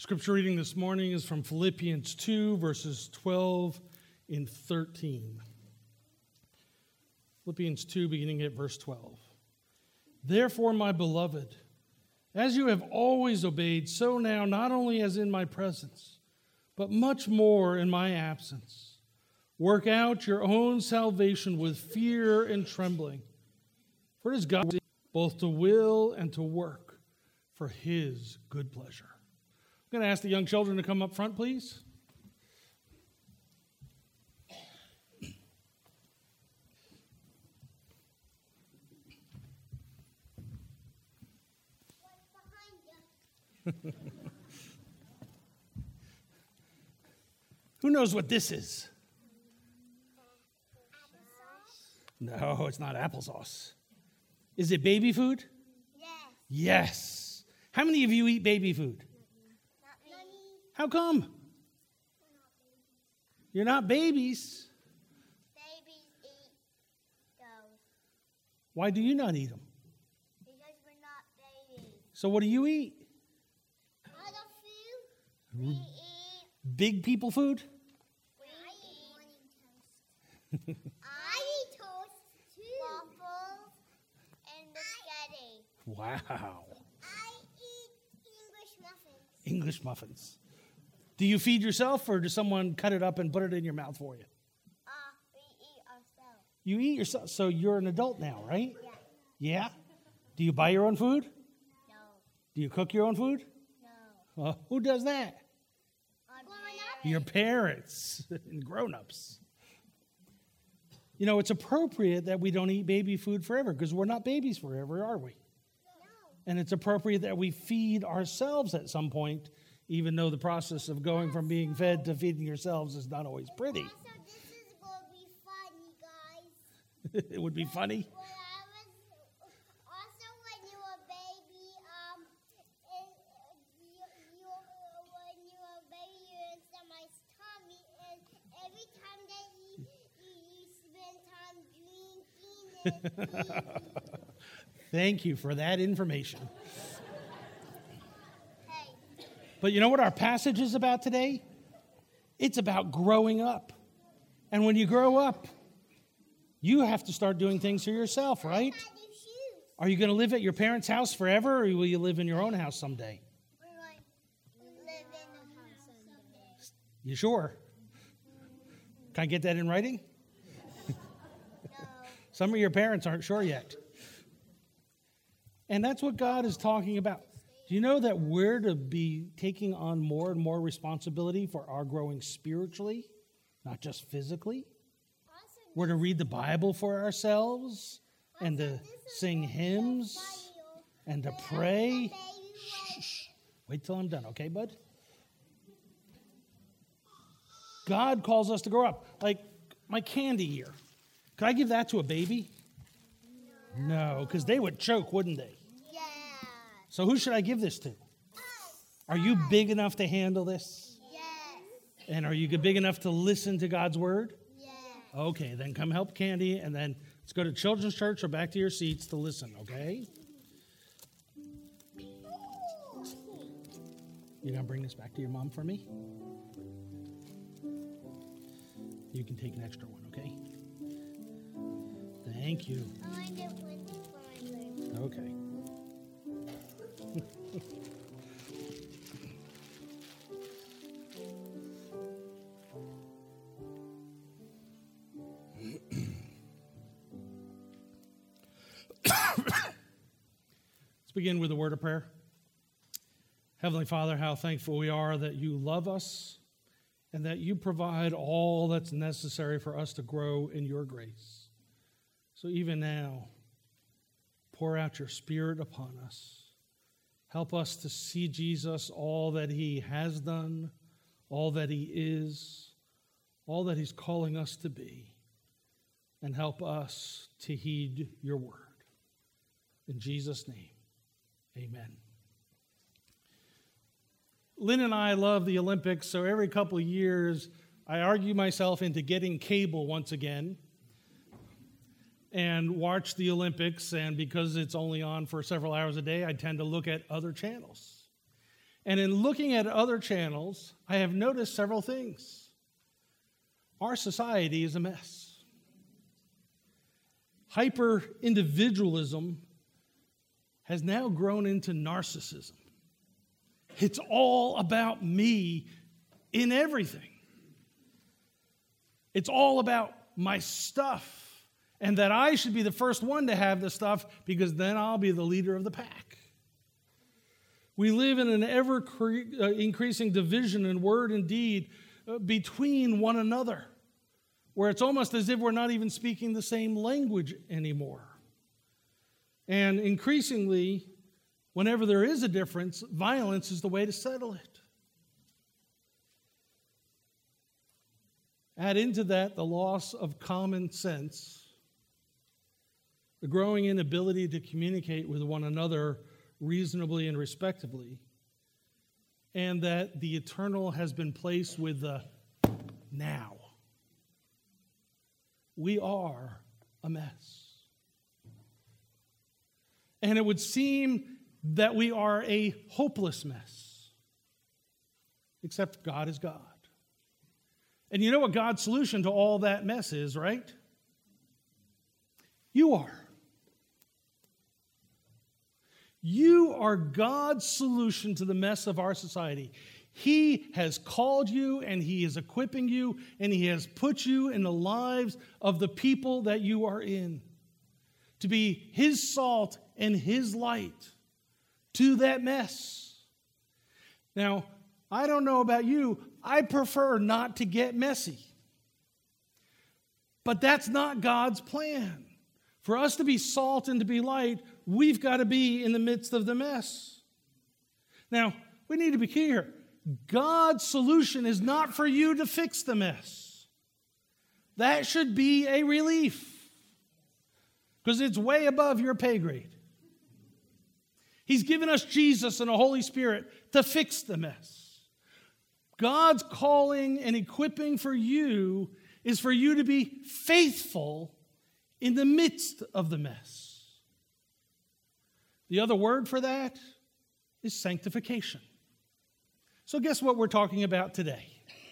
Scripture reading this morning is from Philippians 2, verses 12 and 13. Philippians 2, beginning at verse 12. Therefore, my beloved, as you have always obeyed, so now, not only as in my presence, but much more in my absence, work out your own salvation with fear and trembling. For it is God both to will and to work for his good pleasure. I'm going to ask the young children to come up front, please. Who knows what this is? No, it's not applesauce. Is it baby food? Yes. Yes. How many of you eat baby food? Not me. How come? You're not babies. Babies eat those Why do you not eat them? because we're not babies. So what do you eat? Other food, we eat. Big people food? I eat toast, waffles, and spaghetti. Wow. I eat English muffins. English muffins. Do you feed yourself or does someone cut it up and put it in your mouth for you? We eat ourselves. You eat yourself. So you're an adult now, right? Yeah. Yeah? Do you buy your own food? No. Do you cook your own food? No. Who does that? Grown Your parents and grown-ups. You know, it's appropriate that we don't eat baby food forever because we're not babies forever, are we? No. And it's appropriate that we feed ourselves at some point, even though the process of going from being fed to feeding yourselves is not always pretty. Also, this is going to be funny, guys. It would be funny. When when you were a baby, when you were a baby, you were inside my tummy, and every time that you spend time drinking and Thank you for that information. Hey, But you know what our passage is about today? It's about growing up. And when you grow up, you have to start doing things for yourself, right? I do shoes. Are you going to live at your parents' house forever, or will you live in your own house someday? We're going to live in a house someday. You sure? Can I get that in writing? No. Some of your parents aren't sure yet. And that's what God is talking about. Do you know that we're to be taking on more and more responsibility for our growing spiritually, not just physically? We're to read the Bible for ourselves and to sing hymns and to pray. Shh. Wait till I'm done, okay, bud? God calls us to grow up. Like my candy here. Could I give that to a baby? No, because they would choke, wouldn't they? Yeah. So who should I give this to? Are you big enough to handle this? Yes. And are you big enough to listen to God's word? Yes. Okay, then come help Candy, and then let's go to children's church or back to your seats to listen, okay? You gonna bring this back to your mom for me? You can take an extra one, okay? Thank you. I want it for my birthday. Okay. Let's begin with a word of prayer. Heavenly Father, how thankful we are that you love us and that you provide all that's necessary for us to grow in your grace. So even now, pour out your Spirit upon us. Help us to see Jesus, all that he has done, all that he is, all that he's calling us to be, and help us to heed your word. In Jesus' name, amen. Lynn and I love the Olympics, so every couple of years, I argue myself into getting cable once again and watch the Olympics, and because it's only on for several hours a day, I tend to look at other channels. And in looking at other channels, I have noticed several things. Our society is a mess. Hyper-individualism has now grown into narcissism. It's all about me in everything. It's all about my stuff, and that I should be the first one to have the stuff because then I'll be the leader of the pack. We live in an ever-increasing division in word and deed between one another, where it's almost as if we're not even speaking the same language anymore. And increasingly, whenever there is a difference, violence is the way to settle it. Add into that the loss of common sense, the growing inability to communicate with one another reasonably and respectably, and that the eternal has been placed with the now. We are a mess. And it would seem that we are a hopeless mess, except God is God. And you know what God's solution to all that mess is, right? You are. You are God's solution to the mess of our society. He has called you, and He is equipping you, and He has put you in the lives of the people that you are in to be His salt and His light to that mess. Now, I don't know about you, I prefer not to get messy. But that's not God's plan. For us to be salt and to be light, we've got to be in the midst of the mess. Now, we need to be clear. God's solution is not for you to fix the mess. That should be a relief, because it's way above your pay grade. He's given us Jesus and a Holy Spirit to fix the mess. God's calling and equipping for you is for you to be faithful in the midst of the mess. The other word for that is sanctification. So guess what we're talking about today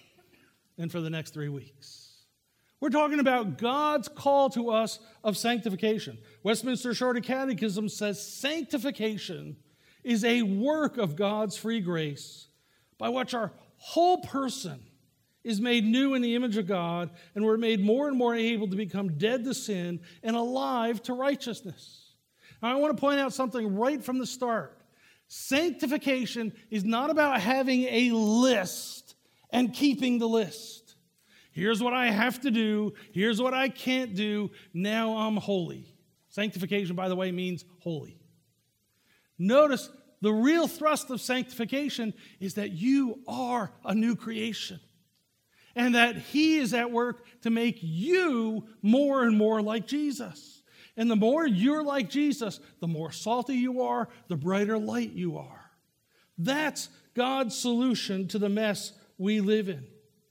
and for the next 3 weeks? We're talking about God's call to us of sanctification. Westminster Shorter Catechism says sanctification is a work of God's free grace by which our whole person is made new in the image of God, and we're made more and more able to become dead to sin and alive to righteousness. Now, I want to point out something right from the start. Sanctification is not about having a list and keeping the list. Here's what I have to do. Here's what I can't do. Now I'm holy. Sanctification, by the way, means holy. Notice the real thrust of sanctification is that you are a new creation, and that He is at work to make you more and more like Jesus. And the more you're like Jesus, the more salty you are, the brighter light you are. That's God's solution to the mess we live in.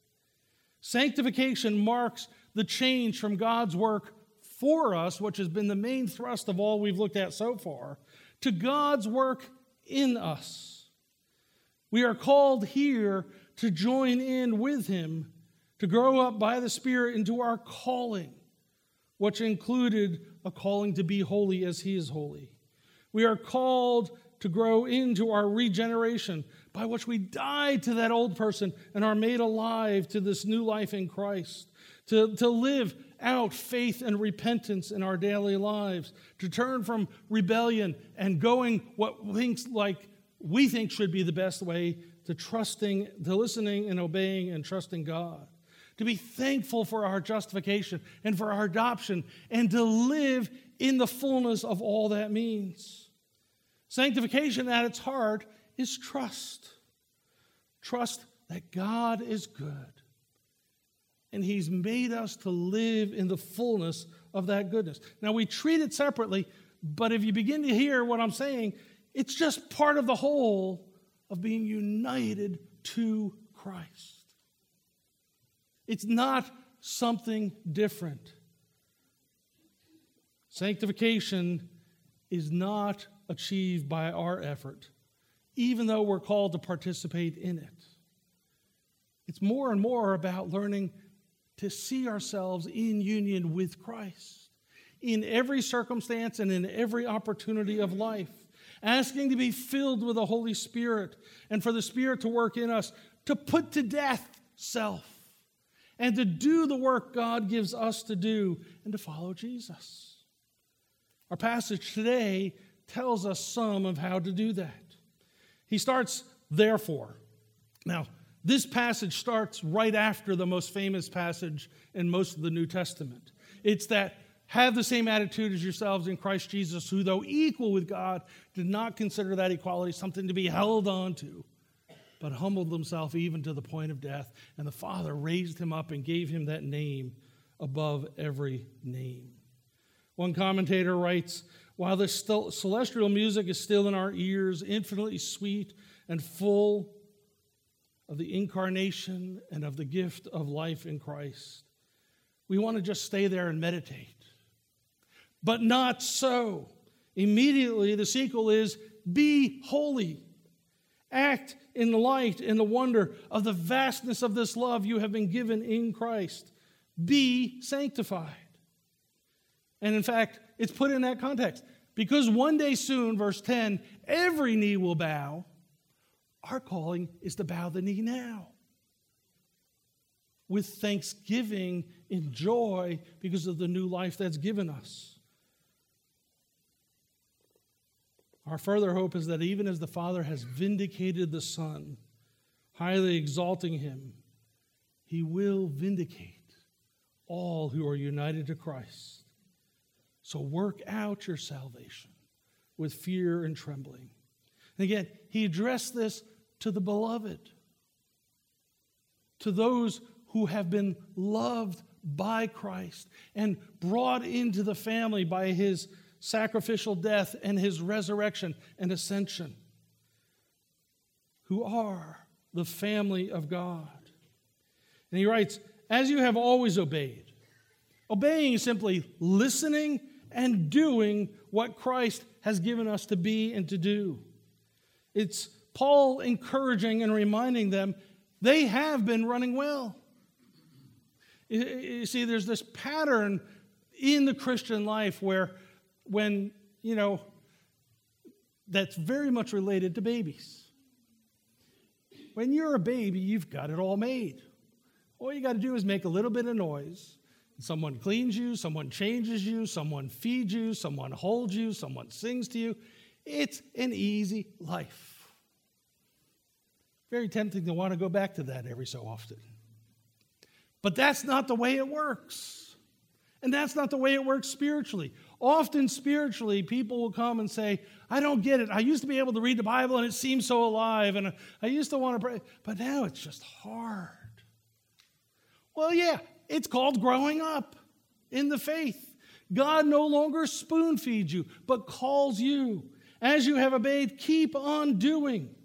Sanctification marks the change from God's work for us, which has been the main thrust of all we've looked at so far, to God's work in us. We are called here to join in with Him, to grow up by the Spirit into our calling, which included a calling to be holy as He is holy. We are called to grow into our regeneration, by which we die to that old person and are made alive to this new life in Christ, to live out faith and repentance in our daily lives, to turn from rebellion and going what we think should be the best way, to trusting, to listening and obeying and trusting God, to be thankful for our justification and for our adoption, and to live in the fullness of all that means. Sanctification at its heart is trust. Trust that God is good, and He's made us to live in the fullness of that goodness. Now, we treat it separately, but if you begin to hear what I'm saying, it's just part of the whole of being united to Christ. It's not something different. Sanctification is not achieved by our effort. even though we're called to participate in it. It's more and more about learning to see ourselves in union with Christ in every circumstance and in every opportunity of life, asking to be filled with the Holy Spirit and for the Spirit to work in us to put to death self and to do the work God gives us to do and to follow Jesus. Our passage today tells us some of how to do that. He starts, therefore. Now, this passage starts right after the most famous passage in most of the New Testament. It's that have the same attitude as yourselves in Christ Jesus, who, though equal with God, did not consider that equality something to be held on to, but humbled himself even to the point of death. And the Father raised him up and gave him that name above every name. One commentator writes, while the celestial music is still in our ears, infinitely sweet and full of the incarnation and of the gift of life in Christ, we want to just stay there and meditate. But not so. Immediately, the sequel is, be holy. Act in the light and the wonder of the vastness of this love you have been given in Christ. Be sanctified. And in fact, it's put in that context. Because one day soon, verse 10, every knee will bow. Our calling is to bow the knee now, with thanksgiving and joy because of the new life that's given us. Our further hope is that even as the Father has vindicated the Son, highly exalting him, he will vindicate all who are united to Christ. So work out your salvation with fear and trembling. And again, he addressed this to the beloved, to those who have been loved by Christ and brought into the family by his sacrificial death and his resurrection and ascension, who are the family of God. And he writes, as you have always obeyed. Obeying is simply listening and doing what Christ has given us to be and to do. It's Paul encouraging and reminding them they have been running well. You see, there's this pattern in the Christian life where that's very much related to babies. When you're a baby, you've got it all made. All you got to do is make a little bit of noise. Someone cleans you, someone changes you, someone feeds you, someone holds you, someone sings to you. It's an easy life. Very tempting to want to go back to that every so often. But that's not the way it works. And that's not the way it works spiritually. Often spiritually, people will come and say, I don't get it. I used to be able to read the Bible and it seems so alive. And I used to want to pray, but now it's just hard. Well, yeah, it's called growing up in the faith. God no longer spoon feeds you, but calls you. As you have obeyed, keep on doing.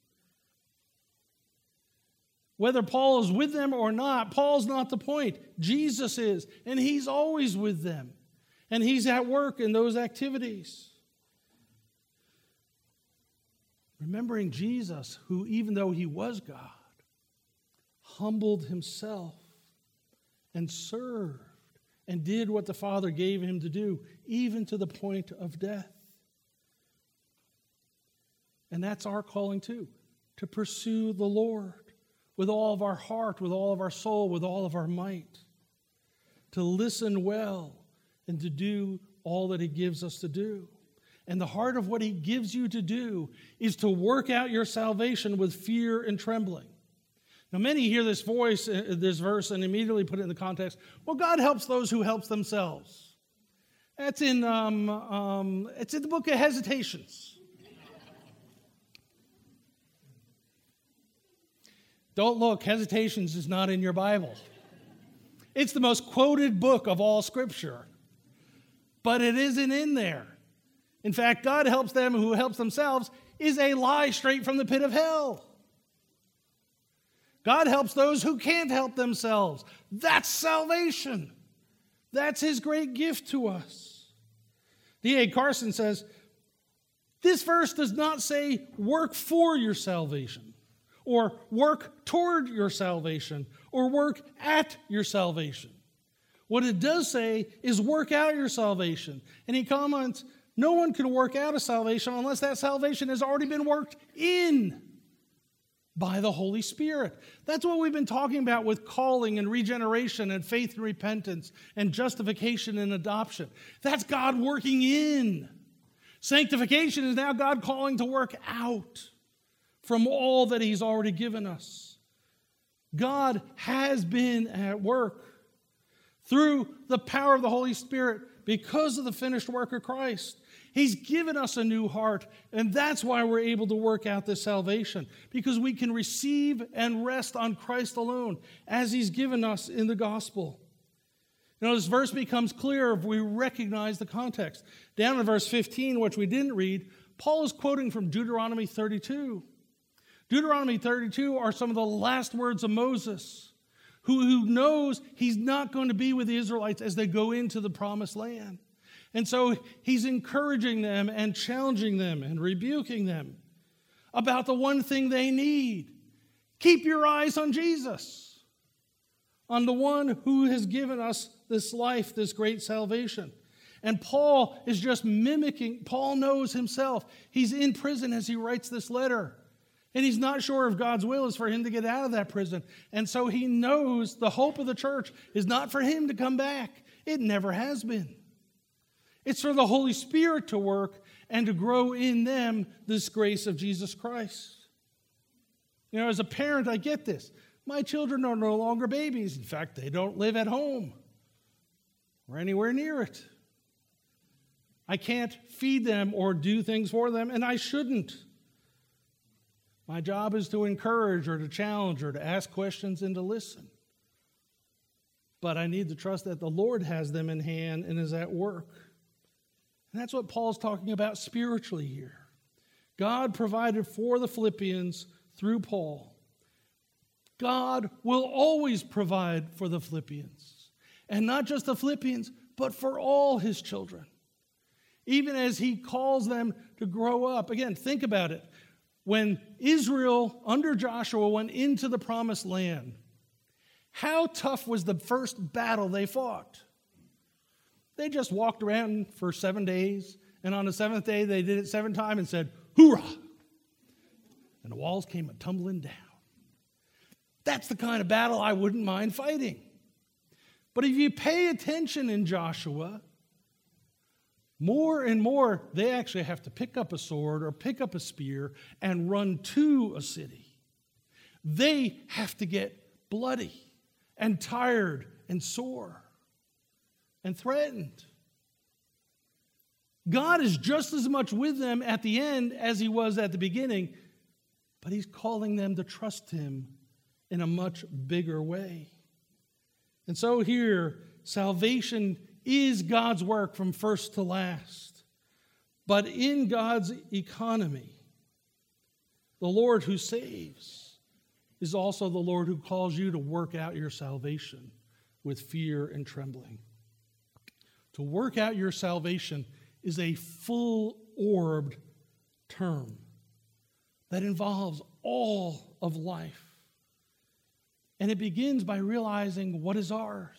Whether Paul is with them or not, Paul's not the point. Jesus is, and he's always with them. And he's at work in those activities. Remembering Jesus, who, even though he was God, humbled himself and served and did what the Father gave him to do, even to the point of death. And that's our calling too, to pursue the Lord with all of our heart, with all of our soul, with all of our might, to listen well and to do all that he gives us to do. And the heart of what he gives you to do is to work out your salvation with fear and trembling. Now, many hear this verse, and immediately put it in the context, well, God helps those who help themselves. That's in, it's in the book of Hesitations. Don't look, Hesitations is not in your Bible. It's the most quoted book of all Scripture, but it isn't in there. In fact, God helps them who helps themselves is a lie straight from the pit of hell. God helps those who can't help themselves. That's salvation. That's his great gift to us. D.A. Carson says, This verse does not say work for your salvation, or work toward your salvation, or work at your salvation. What it does say is work out your salvation. And he comments, no one can work out a salvation unless that salvation has already been worked in by the Holy Spirit. That's what we've been talking about with calling and regeneration and faith and repentance and justification and adoption. That's God working in. Sanctification is now God calling to work out from all that he's already given us. God has been at work through the power of the Holy Spirit because of the finished work of Christ. He's given us a new heart, and that's why we're able to work out this salvation, because we can receive and rest on Christ alone as he's given us in the gospel. Now, this verse becomes clear if we recognize the context. Down in verse 15, which we didn't read, Paul is quoting from Deuteronomy 32. Deuteronomy 32 are some of the last words of Moses, who knows he's not going to be with the Israelites as they go into the promised land. And so he's encouraging them and challenging them and rebuking them about the one thing they need. Keep your eyes on Jesus, on the one who has given us this life, this great salvation. And Paul is just mimicking. Paul knows himself. He's in prison as he writes this letter. And he's not sure if God's will is for him to get out of that prison. And so he knows the hope of the church is not for him to come back. It never has been. It's for the Holy Spirit to work and to grow in them this grace of Jesus Christ. You know, as a parent, I get this. My children are no longer babies. In fact, they don't live at home or anywhere near it. I can't feed them or do things for them, and I shouldn't. My job is to encourage or to challenge or to ask questions and to listen. But I need to trust that the Lord has them in hand and is at work. And that's what Paul's talking about spiritually here. God provided for the Philippians through Paul. God will always provide for the Philippians. And not just the Philippians, but for all his children. Even as he calls them to grow up. Again, think about it. When Israel, under Joshua, went into the promised land, how tough was the first battle they fought? They just walked around for 7 days, and on the seventh day, they did it 7 times and said, hoorah! And the walls came tumbling down. That's the kind of battle I wouldn't mind fighting. But if you pay attention in Joshua, more and more, they actually have to pick up a sword or pick up a spear and run to a city. They have to get bloody and tired and sore and threatened. God is just as much with them at the end as he was at the beginning, but he's calling them to trust him in a much bigger way. And so here, salvation is God's work from first to last. But in God's economy, the Lord who saves is also the Lord who calls you to work out your salvation with fear and trembling. To work out your salvation is a full-orbed term that involves all of life. And it begins by realizing what is ours.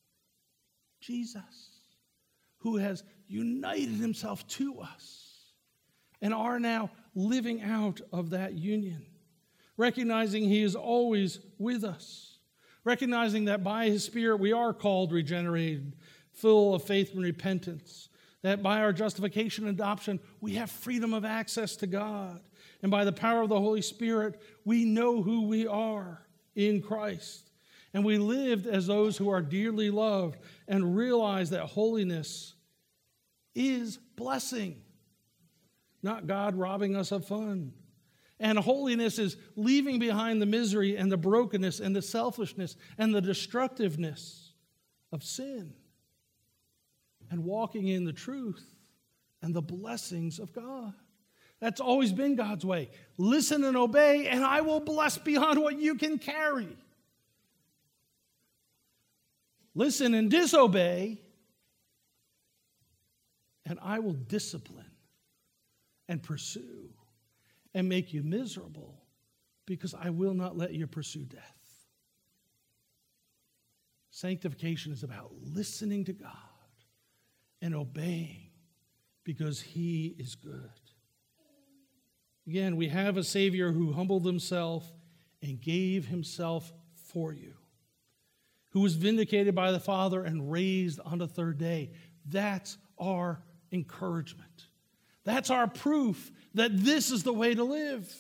Jesus, who has united himself to us and are now living out of that union. Recognizing he is always with us. Recognizing that by his Spirit we are called regenerated, full of faith and repentance. That by our justification and adoption we have freedom of access to God. And by the power of the Holy Spirit we know who we are in Christ. And we lived as those who are dearly loved and realize that holiness is blessing, not God robbing us of fun. And holiness is leaving behind the misery and the brokenness and the selfishness and the destructiveness of sin and walking in the truth and the blessings of God. That's always been God's way. Listen and obey, and I will bless beyond what you can carry. Listen and disobey, and I will discipline and pursue and make you miserable, because I will not let you pursue death. Sanctification is about listening to God and obeying because he is good. Again, we have a Savior who humbled himself and gave himself for you, who was vindicated by the Father and raised on the third day. That's our encouragement. That's our proof that this is the way to live.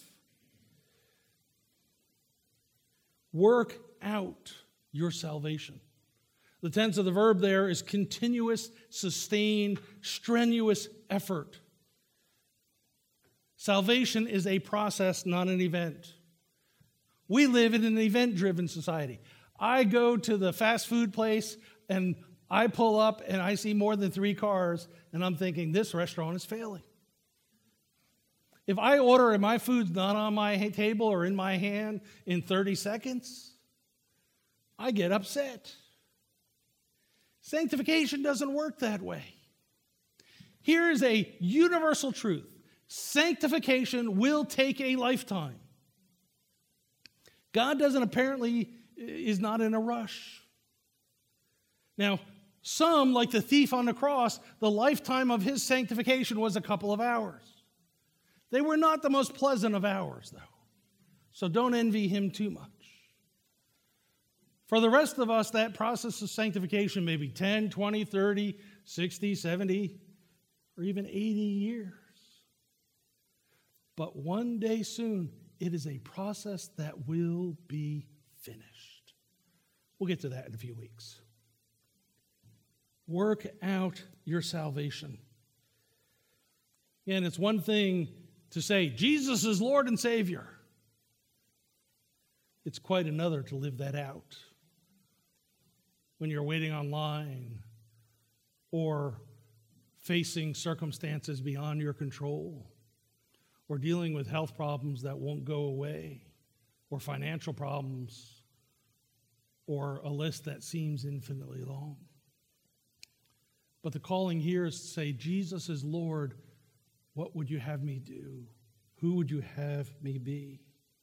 Work out your salvation. The tense of the verb there is continuous, sustained, strenuous effort. Salvation is a process, not an event. We live in an event-driven society. I go to the fast food place and I pull up and I see more than 3 cars and I'm thinking, this restaurant is failing. If I order and my food's not on my table or in my hand in 30 seconds, I get upset. Sanctification doesn't work that way. Here is a universal truth. Sanctification will take a lifetime. God is not in a rush. Now, some, like the thief on the cross, the lifetime of his sanctification was a couple of hours. They were not the most pleasant of hours, though. So don't envy him too much. For the rest of us, that process of sanctification may be 10, 20, 30, 60, 70, or even 80 years. But one day soon, it is a process that will be finished. We'll get to that in a few weeks. Work out your salvation. And it's one thing to say, Jesus is Lord and Savior. It's quite another to live that out. When you're waiting online or facing circumstances beyond your control, or dealing with health problems that won't go away, or financial problems, or a list that seems infinitely long. But the calling here is to say, Jesus is Lord. What would you have me do? Who would you have me be?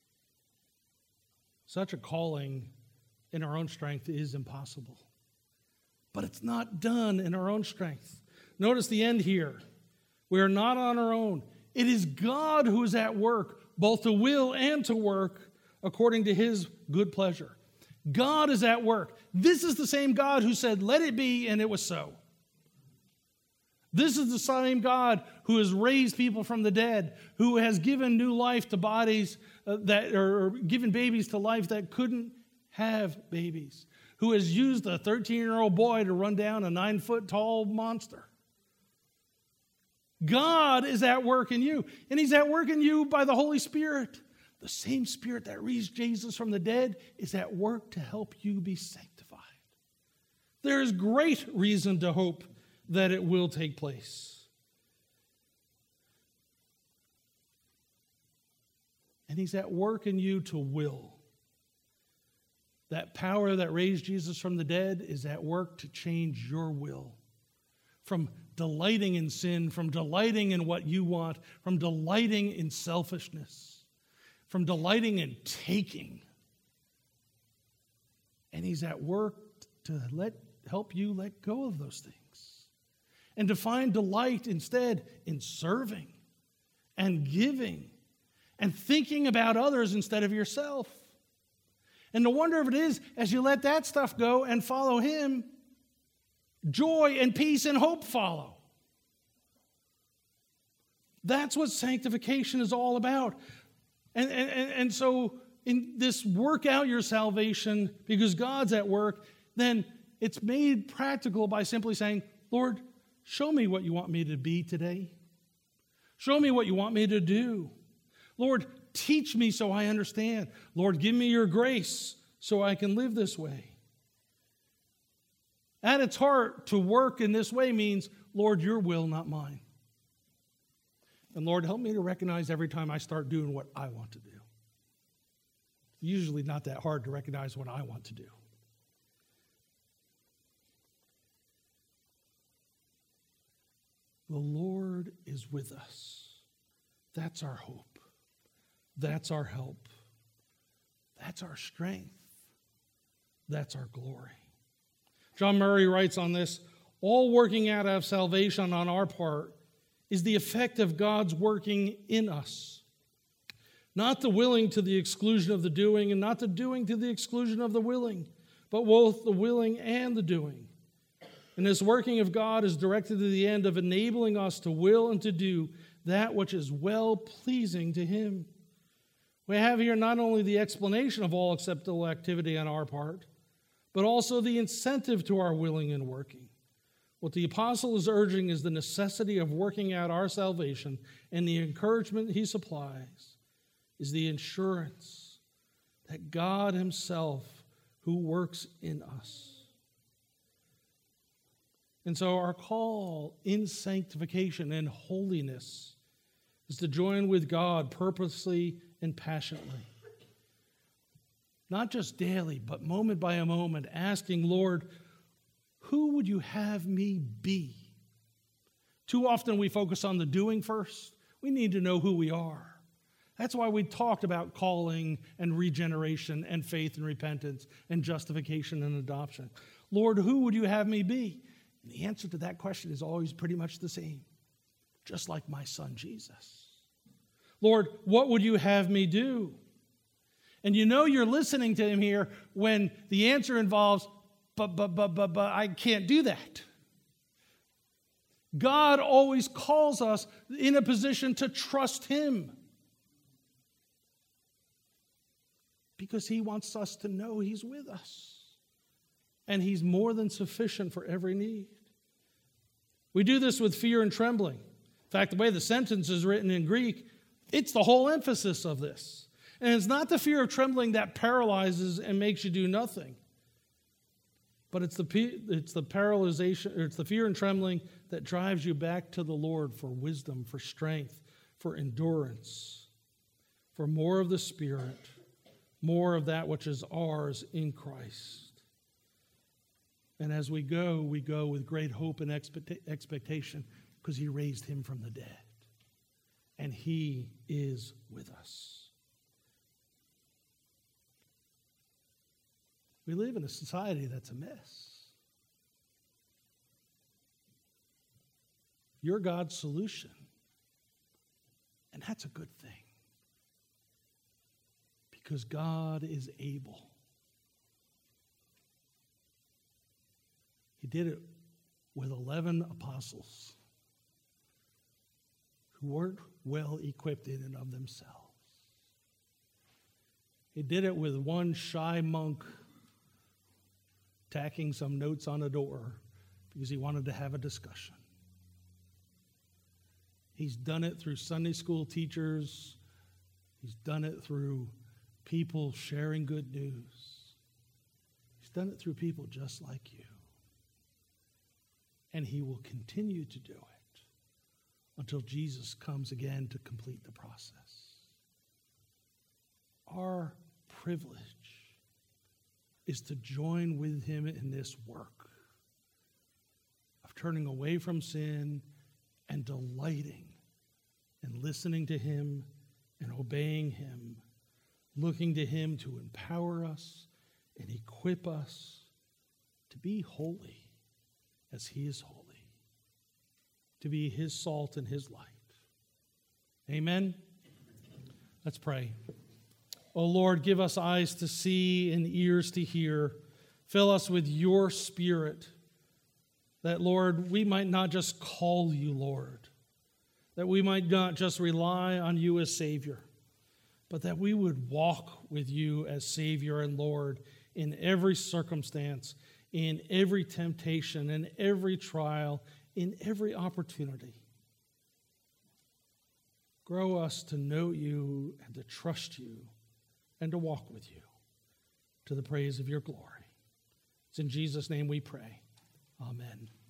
Such a calling in our own strength is impossible. But it's not done in our own strength. Notice the end here. We are not on our own. It is God who is at work, both to will and to work according to his good pleasure. God is at work. This is the same God who said, let it be, and it was so. This is the same God who has raised people from the dead, who has given new life to bodies or given babies to life that couldn't have babies, who has used a 13-year-old boy to run down a 9-foot-tall monster. God is at work in you, and he's at work in you by the Holy Spirit. The same Spirit that raised Jesus from the dead is at work to help you be sanctified. There is great reason to hope that it will take place. And he's at work in you to will. That power that raised Jesus from the dead is at work to change your will. From delighting in sin, from delighting in what you want, from delighting in selfishness, from delighting in taking. And he's at work to help you let go of those things. And to find delight instead in serving and giving and thinking about others instead of yourself. And the wonder of it is, as you let that stuff go and follow him, joy and peace and hope follow. That's what sanctification is all about. And so in this work out your salvation because God's at work, then it's made practical by simply saying, Lord, show me what you want me to be today. Show me what you want me to do. Lord, teach me so I understand. Lord, give me your grace so I can live this way. At its heart, to work in this way means, Lord, your will, not mine. And Lord, help me to recognize every time I start doing what I want to do. It's usually not that hard to recognize what I want to do. The Lord is with us. That's our hope. That's our help. That's our strength. That's our glory. John Murray writes on this, all working out of salvation on our part is the effect of God's working in us. Not the willing to the exclusion of the doing, and not the doing to the exclusion of the willing, but both the willing and the doing. And this working of God is directed to the end of enabling us to will and to do that which is well-pleasing to Him. We have here not only the explanation of all acceptable activity on our part, but also the incentive to our willing and working. What the apostle is urging is the necessity of working out our salvation, and the encouragement he supplies is the assurance that God Himself who works in us. And so our call in sanctification and holiness is to join with God purposely and passionately. Not just daily, but moment by a moment, asking, Lord, who would you have me be? Too often we focus on the doing first. We need to know who we are. That's why we talked about calling and regeneration and faith and repentance and justification and adoption. Lord, who would you have me be? And the answer to that question is always pretty much the same, just like my son Jesus. Lord, what would you have me do? And you know you're listening to Him here when the answer involves, but I can't do that. God always calls us in a position to trust Him because He wants us to know He's with us and He's more than sufficient for every need. We do this with fear and trembling. In fact, the way the sentence is written in Greek, it's the whole emphasis of this. And it's not the fear of trembling that paralyzes and makes you do nothing. But it's the paralyzation, or it's the fear and trembling that drives you back to the Lord for wisdom, for strength, for endurance, for more of the Spirit, more of that which is ours in Christ. And as we go with great hope and expectation because He raised Him from the dead. And He is with us. We live in a society that's a mess. You're God's solution. And that's a good thing. Because God is able. He did it with 11 apostles who weren't well equipped in and of themselves. He did it with one shy monk tacking some notes on a door because he wanted to have a discussion. He's done it through Sunday school teachers. He's done it through people sharing good news. He's done it through people just like you. And He will continue to do it until Jesus comes again to complete the process. Our privilege is to join with Him in this work of turning away from sin and delighting and listening to Him and obeying Him, looking to Him to empower us and equip us to be holy as He is holy, to be His salt and His light. Amen? Let's pray. Oh Lord, give us eyes to see and ears to hear. Fill us with your Spirit, that, Lord, we might not just call you Lord, that we might not just rely on you as Savior, but that we would walk with you as Savior and Lord in every circumstance, in every temptation, in every trial, in every opportunity. Grow us to know you and to trust you and to walk with you to the praise of your glory. It's in Jesus' name we pray. Amen.